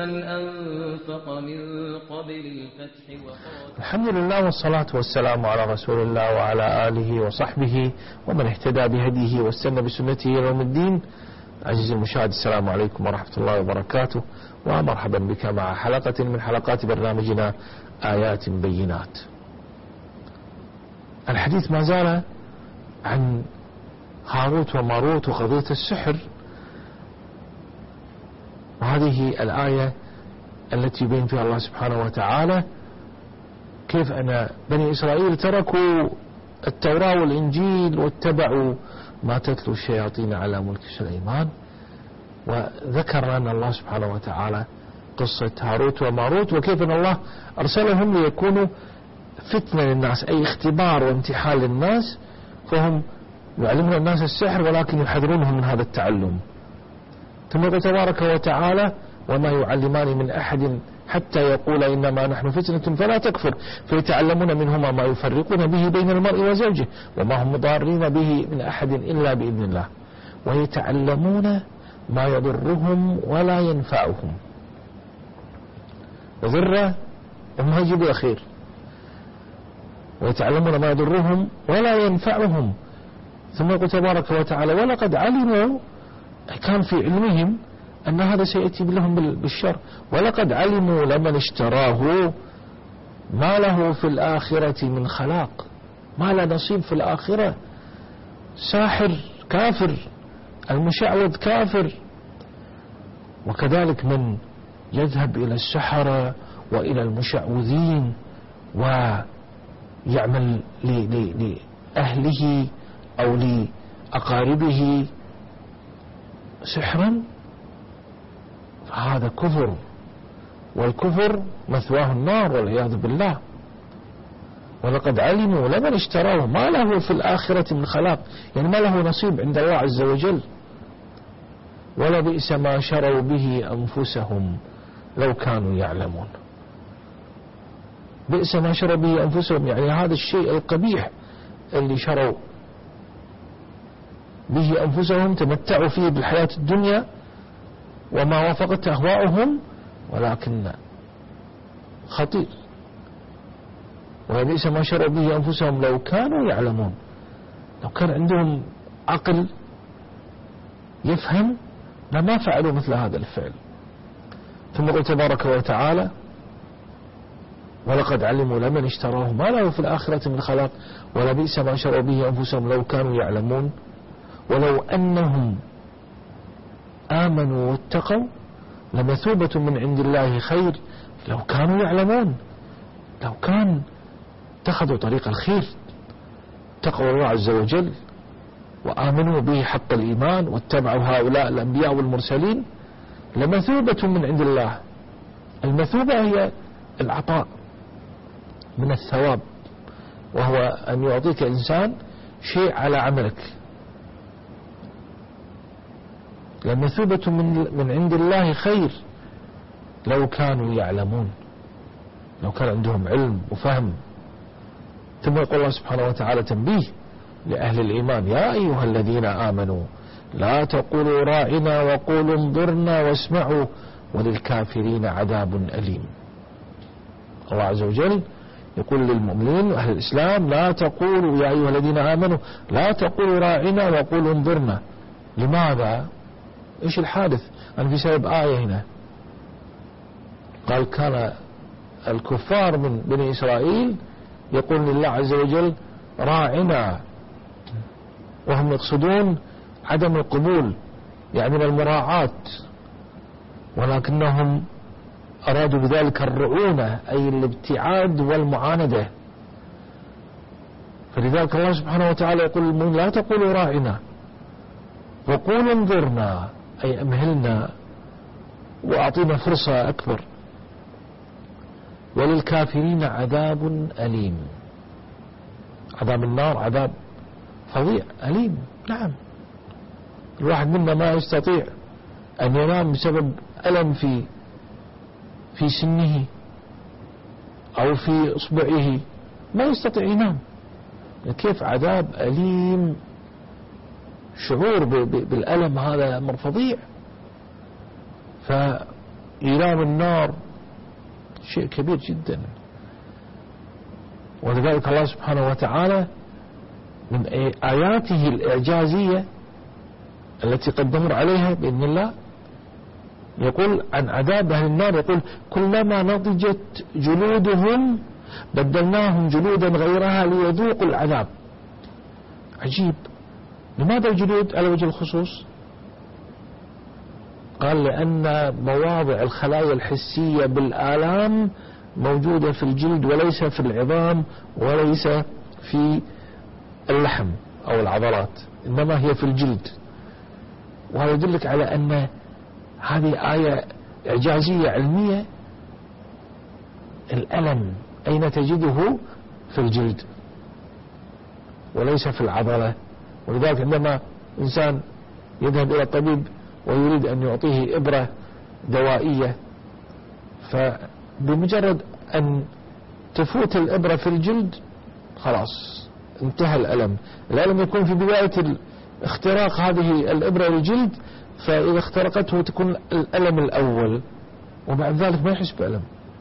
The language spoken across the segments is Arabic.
من أنفق من قبل الفتح وقاتل. الحمد لله والصلاة والسلام على رسول الله وعلى آله وصحبه ومن اهتدى بهديه واستنى بسنته إلى يوم الدين. عزيزي المشاهد، السلام عليكم ورحمة الله وبركاته، ومرحبا بك مع حلقة من حلقات برنامجنا آيات بينات. الحديث ما زال عن هاروت وماروت وقضية السحر، وهذه الآية التي يبين فيها الله سبحانه وتعالى كيف أن بني إسرائيل تركوا التوراة والإنجيل واتبعوا ما تتلو الشياطين على ملك سليمان. وذكر أن الله سبحانه وتعالى قصة هاروت وماروت وكيف أن الله أرسلهم ليكونوا فتنة للناس، أي اختبار وامتحان للناس، فهم يعلمون الناس السحر ولكن يحذرونهم من هذا التعلم. ثم يقول تبارك وتعالى: وما يعلمان من أحد حتى يقول إنما نحن فتنة فلا تكفر فيتعلمون منهما ما يفرقون به بين المرء وزوجه وما هم مضارين به من أحد إلا بإذن الله ويتعلمون ما يضرهم ولا ينفعهم. يضر وما يجيب الأخير، ويتعلمون ما يضرهم ولا ينفعهم. ثم يقول تبارك وتعالى: ولقد علموا، كان في علمهم أن هذا سيأتي لهم بالشر، ولقد علموا لمن اشتراه ما له في الآخرة من خلاق، ما له نصيب في الآخرة. ساحر كافر، المشعوذ كافر. وكذلك من يذهب إلى السحرة وإلى المشعوذين ويعمل لأهله أو لأقاربه سحرا، فهذا كفر، والكفر مثواه النار والعياذ بالله. ولقد علموا لمن اشتراه ما له في الآخرة من خلاق، يعني ما له نصيب عند الله عز وجل. ولبئس ما شروا به أنفسهم لو كانوا يعلمون. بئس ما شروا به أنفسهم، يعني هذا الشيء القبيح اللي شروا به أنفسهم، تمتعوا فيه بالحياة الدنيا وما وافقت أهواؤهم، ولكن خطير. ولبئس ما شروا به أنفسهم لو كانوا يعلمون، لو كان عندهم عقل يفهم لما فعلوا مثل هذا الفعل. ثم قال تبارك وتعالى: ولقد علموا لمن اشتراه ما له في الآخرة من خلاق ولبئس ما شروا به أنفسهم لو كانوا يعلمون ولو أنهم آمنوا واتقوا لمثوبة من عند الله خير لو كانوا يعلمون. لو كان اتخذوا طريق الخير، اتقوا الله عز وجل وآمنوا به حق الإيمان واتبعوا هؤلاء الأنبياء والمرسلين، لمثوبة من عند الله. المثوبة هي العطاء من الثواب، وهو أن يعطيك إنسان شيء على عملك. لمثوبة من عند الله خير لو كانوا يعلمون، لو كان عندهم علم وفهم. ثم يقول الله سبحانه وتعالى تنبيه لأهل الإيمان: يا أيها الذين آمنوا لا تقولوا راعنا وقولوا انظرنا واسمعوا وللكافرين عذاب أليم. الله عز وجل يقول للمؤمنين أهل الإسلام: لا تقولوا يا أيها الذين آمنوا لا تقولوا راعنا وقولوا انظرنا. لماذا؟ إيش الحادث؟ أنا في سبب آية هنا قال: كان الكفار من بني إسرائيل يقول لله عز وجل راعنا، وهم يقصدون عدم القبول، يعني المراعاة، ولكنهم أرادوا بذلك الرعونة، أي الابتعاد والمعاندة. فلذلك الله سبحانه وتعالى يقول للمؤمنين: لا تقولوا راعنا وقولوا انظرنا، أي أمهلنا وأعطينا فرصة أكبر. وللكافرين عذاب أليم. عذاب النار عذاب فظيع أليم. نعم، الواحد منا ما يستطيع أن ينام بسبب ألم في سنه أو في إصبعه، ما يستطيع ينام. كيف عذاب أليم؟ شعور بالألم هذا أمر فظيع. إيلام النار شيء كبير جدا. ولذلك الله سبحانه وتعالى من آياته الإعجازية التي قد نمر عليها بإذن الله يقول عن عذاب أهل النار، يقول كلما نضجت جلودهم بدلناهم جلودا غيرها ليذوقوا العذاب. عجيب، لماذا الجلود على وجه الخصوص؟ قال لأن مواضع الخلايا الحسية بالآلام موجودة في الجلد وليس في العظام وليس في اللحم أو العضلات، إنما هي في الجلد. وهذا يدلك على أن هذه آية إعجازية علمية. الألم أين تجده؟ في الجلد وليس في العضلة. ولذلك عندما إنسان يذهب إلى الطبيب ويريد أن يعطيه إبرة دوائية، فبمجرد أن تفوت الإبرة في الجلد خلاص انتهى الألم. الألم يكون في بداية اختراق هذه الإبرة للجلد، فإذا اخترقته تكون الألم الأول، وبعد ذلك ما يحس بألم،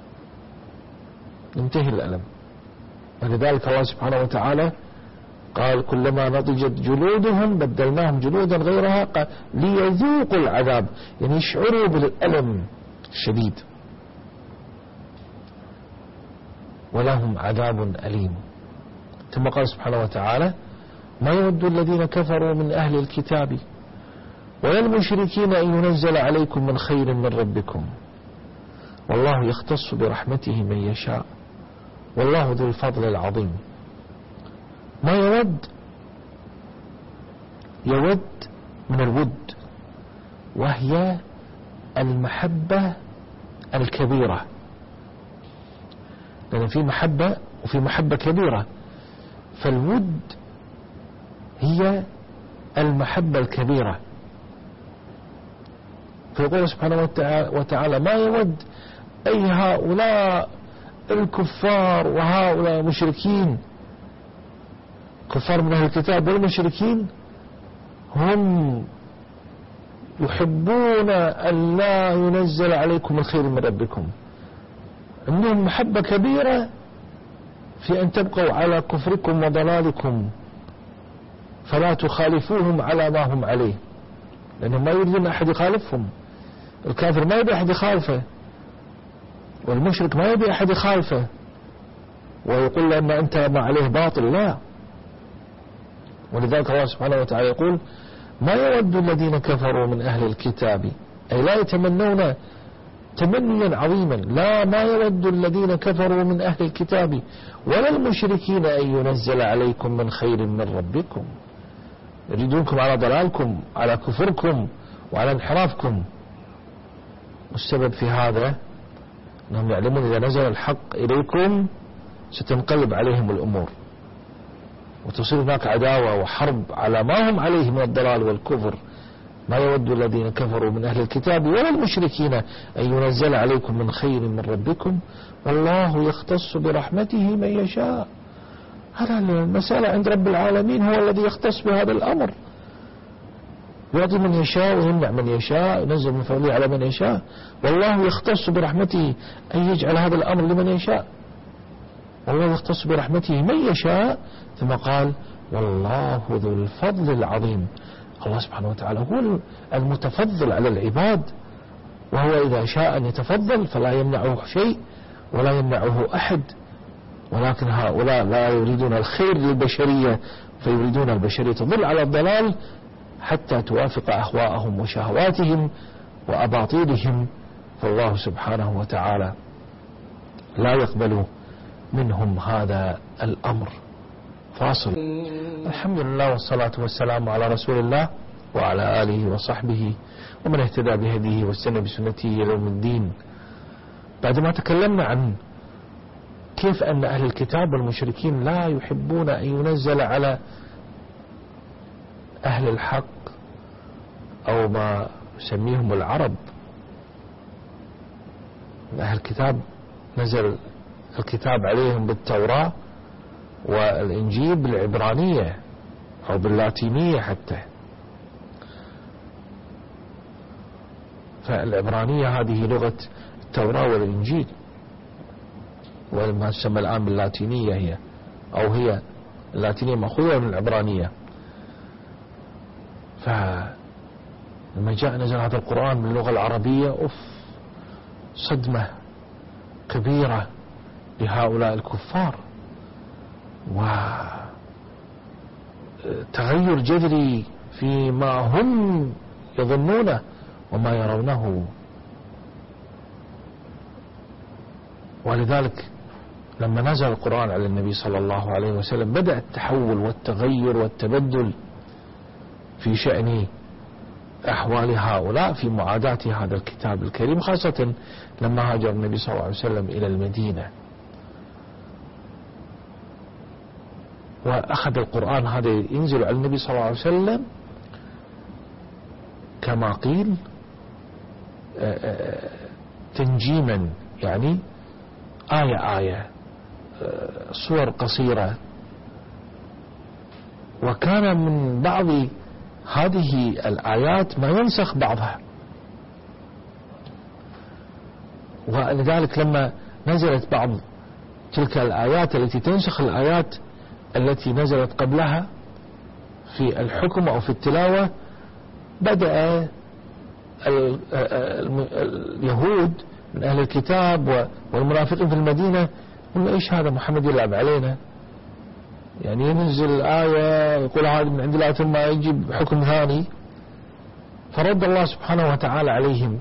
ينتهي الألم. ولذلك الله سبحانه وتعالى قال كلما نضجت جلودهم بدلناهم جلودا غيرها قال ليذوقوا العذاب، يعني يشعروا بالألم الشديد، ولهم عذاب أليم. ثم قال سبحانه وتعالى ما يود الذين كفروا من أهل الكتاب ولا المشركين أن ينزل عليكم من خير من ربكم والله يختص برحمته من يشاء والله ذو الفضل العظيم. ما يود من الود، وهي المحبة الكبيرة، لأن في محبة وفي محبة كبيرة، فالود هي المحبة الكبيرة. فيقول سبحانه وتعالى ما يود أي هؤلاء الكفار وهؤلاء مشركين، كفار من أهل الكتاب والمشركين هم يحبون أن لا ينزل عليكم الخير من ربكم، عندهم محبة كبيرة في أن تبقوا على كفركم وضلالكم فلا تخالفوهم على ما هم عليه، لأنهم ما يريدون أحد يخالفهم. الكافر ما يبي أحد يخالفه، والمشرك ما يبي أحد يخالفه ويقول له أن أنت ما عليه باطل، لا. ولذلك الله سبحانه وتعالى يقول ما يود الذين كفروا من أهل الكتاب، أي لا يتمنون تمنيا عظيما، لا ما يود الذين كفروا من أهل الكتاب ولا المشركين أن ينزل عليكم من خير من ربكم، يريدونكم على ضلالكم على كفركم وعلى انحرافكم. والسبب في هذا أنهم يعلمون إذا نزل الحق إليكم ستنقلب عليهم الأمور وتصير هناك عداوة وحرب على ما هم عليه من الضلال والكفر. ما يود الذين كفروا من أهل الكتاب ولا المشركين أن ينزل عليكم من خير من ربكم والله يختص برحمته من يشاء. هذا المسألة عند رب العالمين، هو الذي يختص بهذا الأمر، يعطي من يشاء ويمنع من يشاء، ينزل من فضله على من يشاء، والله يختص برحمته أن يجعل هذا الأمر لمن يشاء، والله يختص برحمته من يشاء. ثم قال والله ذو الفضل العظيم. الله سبحانه وتعالى هو المتفضل على العباد، وهو إذا شاء أن يتفضل فلا يمنعه شيء ولا يمنعه أحد، ولكن هؤلاء لا يريدون الخير للبشرية فيريدون البشرية تضل على الضلال حتى توافق أهواءهم وشهواتهم وأباطيلهم، فالله سبحانه وتعالى لا يقبل منهم هذا الأمر. فاصل. الحمد لله والصلاة والسلام على رسول الله وعلى آله وصحبه ومن اهتدى بهديه واستنى بسنته إلى يوم الدين. بعدما تكلمنا عن كيف أن أهل الكتاب والمشركين لا يحبون أن ينزل على أهل الحق أو ما يسميهم العرب أهل الكتاب، نزل الكتاب عليهم بالتوراة والإنجيل بالعبرانية أو باللاتينية حتى، فالعبرانية هذه لغة التوراة والإنجيل، وما تسمى الآن باللاتينية هي، أو هي اللاتينية مأخوذة من العبرانية. فلما جاء نزل هذا القرآن باللغة العربية صدمة كبيرة لهؤلاء الكفار، وتغير جذري فيما هم يظنونه وما يرونه. ولذلك لما نزل القرآن على النبي صلى الله عليه وسلم بدأ التحول والتغير والتبدل في شأن أحوال هؤلاء في معاداة هذا الكتاب الكريم، خاصة لما هاجر النبي صلى الله عليه وسلم إلى المدينة وأخذ القرآن هذا ينزل على النبي صلى الله عليه وسلم كما قيل تنجيما، يعني آية آية، صور قصيرة. وكان من بعض هذه الآيات ما ينسخ بعضها، ولذلك لما نزلت بعض تلك الآيات التي تنسخ الآيات التي نزلت قبلها في الحكم أو في التلاوة، بدأ اليهود من أهل الكتاب والمنافقين في المدينة يقول إيش هذا محمد يلعب علينا، يعني ينزل الآية يقول هذا من عند الله ثم يجيب حكم ثاني. فرد الله سبحانه وتعالى عليهم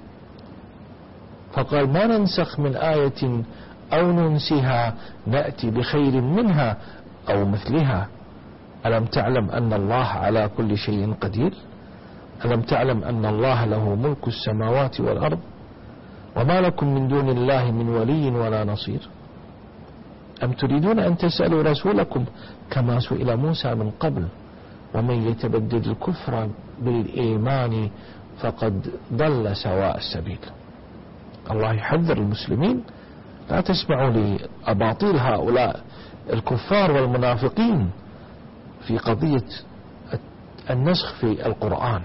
فقال ما ننسخ من آية أو ننسها نأتي بخير منها أو مثلها ألم تعلم أن الله على كل شيء قدير ألم تعلم أن الله له ملك السماوات والأرض وما لكم من دون الله من ولي ولا نصير أم تريدون أن تسألوا رسولكم كما سئل موسى من قبل ومن يتبدل الكفر بالإيمان فقد ضل سواء السبيل. الله يحذر المسلمين لا تسمعوا لأباطيل هؤلاء الكفار والمنافقين في قضية النسخ في القرآن.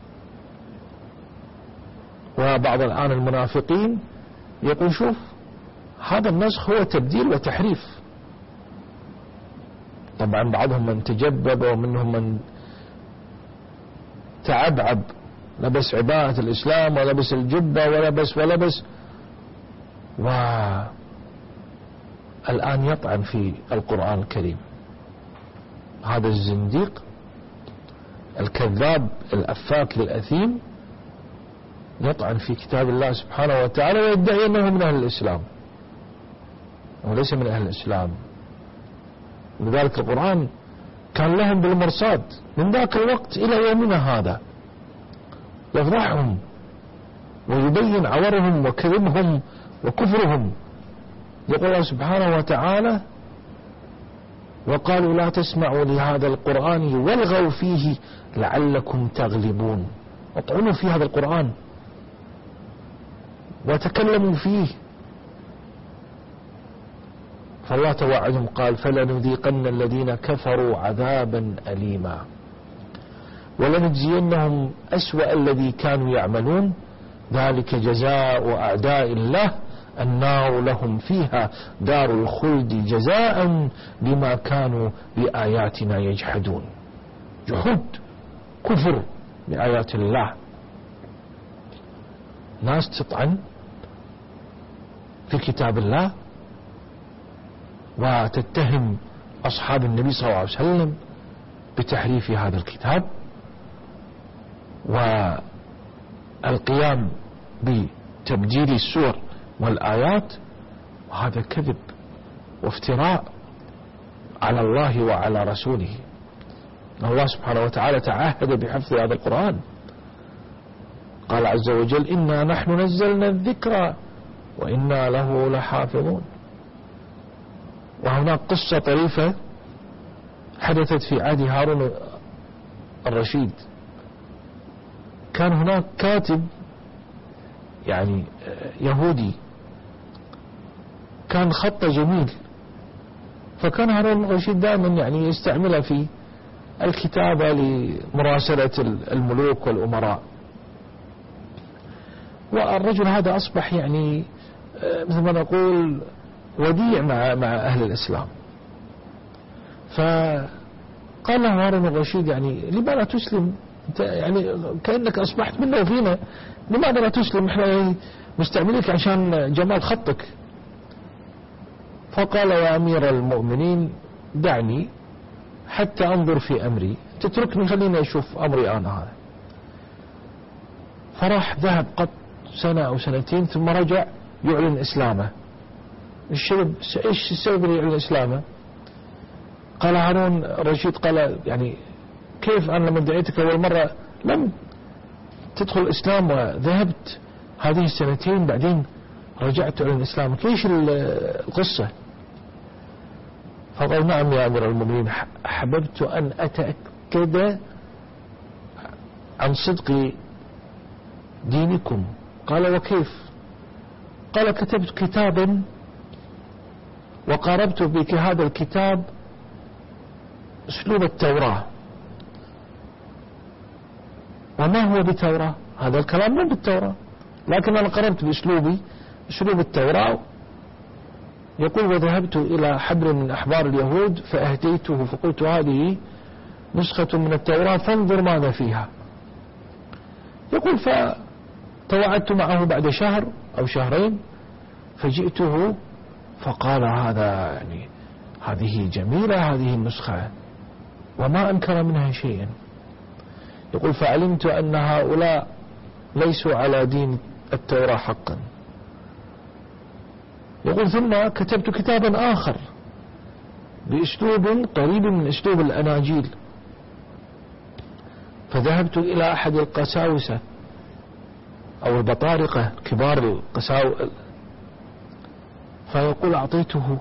وبعض الآن المنافقين يقول شوف هذا النسخ هو تبديل وتحريف. طبعا بعضهم من تجبب ومنهم من تعبعب، لبس عباءة الإسلام ولبس الجبة ولبس والآن يطعن في القرآن الكريم. هذا الزنديق الكذاب الأفاك للأثيم يطعن في كتاب الله سبحانه وتعالى ويدعي أنه من أهل الإسلام وليس من أهل الإسلام. لذلك القرآن كان لهم بالمرصاد من ذاك الوقت إلى يومنا هذا، يفضحهم ويبين عورهم وكذبهم وكفرهم. يقول الله سبحانه وتعالى وقالوا لا تسمعوا لهذا القرآن والغوا فيه لعلكم تغلبون. اطعنوا في هذا القرآن وتكلموا فيه. فالله توعدهم قال فلنذيقن الذين كفروا عذابا أليما ولنجزينهم أسوأ الذي كانوا يعملون ذلك جزاء أعداء الله النار لهم فيها دار الخلد جزاء بما كانوا بآياتنا يجحدون. جحود كفر بآيات الله. ناس تطعن في كتاب الله وتتهم أصحاب النبي صلى الله عليه وسلم بتحريف هذا الكتاب والقيام بتبديل السور والآيات، وهذا كذب وافتراء على الله وعلى رسوله. الله سبحانه وتعالى تعهد بحفظ هذا القرآن، قال عز وجل إنا نحن نزلنا الذكر وإنا له لحافظون. وهناك قصة طريفة حدثت في عهد هارون الرشيد. كان هناك كاتب يعني يهودي كان خطه جميل، فكان هارون الرشيد دائما يعني يستعملها في الكتابة لمراسلة الملوك والأمراء. والرجل هذا أصبح يعني مثل ما نقول وديع مع أهل الإسلام. فقال له هارون الرشيد يعني لماذا لا تسلم؟ أنت يعني كأنك أصبحت منا وفينا، لماذا لا تسلم؟ احنا مستعمليك عشان جمال خطك. فقال يا أمير المؤمنين دعني حتى أنظر في أمري، تتركني خليني أشوف أمري أنا هذا. فراح ذهب قط سنة أو سنتين ثم رجع يعلن إسلامه. إيش السبب اللي يعلن إسلامه؟ قال هارون الرشيد قال يعني كيف أنا لما دعيتك أول مرة لم تدخل الإسلام وذهبت هذه السنتين بعدين رجعت على الإسلام، ايش القصة؟ فقال نعم يا أمير المؤمنين، حببت أن أتأكد عن صدق دينكم. قال وكيف؟ قال كتبت كتابا وقاربت بك هذا الكتاب أسلوب التوراة. وما هو بالتوراة؟ هذا الكلام مو بالتوراة، لكن أنا قربت بأسلوبي أسلوب التوراة. يقول وذهبت إلى حبر من أحبار اليهود فأهديته فقلت هذه نسخة من التوراة فانظر ماذا فيها. يقول فتوعدت معه بعد شهر أو شهرين فجئته فقال هذا يعني هذه جميلة هذه النسخة وما أنكر منها شيئا. يقول فعلمت أن هؤلاء ليسوا على دين التوراة حقا. يقول ثم كتبت كتابا آخر بأسلوب قريب من أسلوب الأناجيل فذهبت إلى أحد القساوسة أو البطارقة كبار القساوسة فيقول أعطيته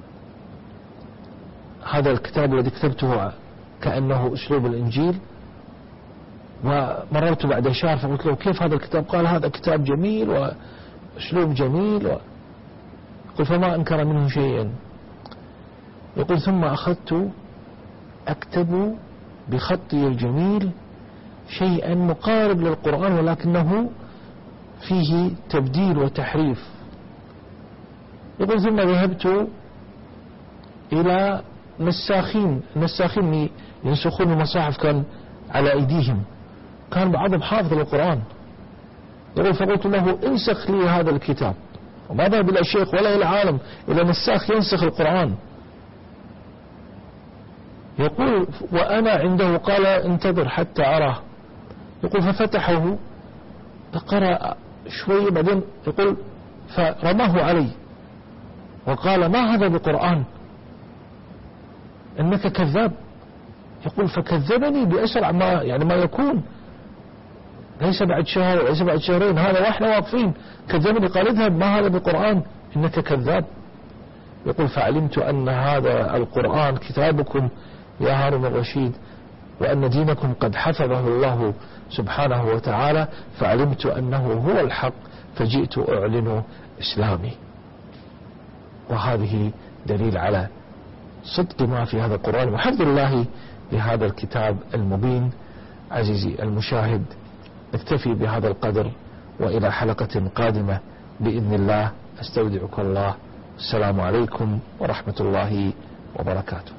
هذا الكتاب الذي كتبته كأنه أسلوب الإنجيل. ومررت بعد شهر فقلت له كيف هذا الكتاب؟ قال هذا كتاب جميل وأسلوب جميل يقول فما أنكر منه شيئا. يقول ثم أخذت أكتب بخطي الجميل شيئا مقارب للقرآن ولكنه فيه تبديل وتحريف. يقول ثم ذهبت إلى نساخين ينسخون المصاحف كان على أيديهم، كان بعضهم حافظ للقرآن. يقول فقلت له انسخ لي هذا الكتاب، وما ذهب إلى شيخ ولا إلى عالم إلى نساخ ينسخ القرآن. يقول وأنا عنده قال انتظر حتى أراه. يقول ففتحه فقرأ شوي بعدين يقول فرماه علي وقال ما هذا بقرآن إنك كذاب. يقول فكذبني بأسرع ما يكون، ليس بعد شهر وليس بعد شهرين، هذا واحنا واقفين كذبني قال اذهب ما هذا بقرآن إنك كذاب. يقول فعلمت أن هذا القرآن كتابكم يا هارون الرشيد وأن دينكم قد حفظه الله سبحانه وتعالى، فعلمت أنه هو الحق فجئت أعلن إسلامي. وهذه دليل على صدق ما في هذا القرآن وحفظ الله لهذا الكتاب المبين. عزيزي المشاهد نكتفي بهذا القدر وإلى حلقة قادمة بإذن الله. أستودعك الله. السلام عليكم ورحمة الله وبركاته.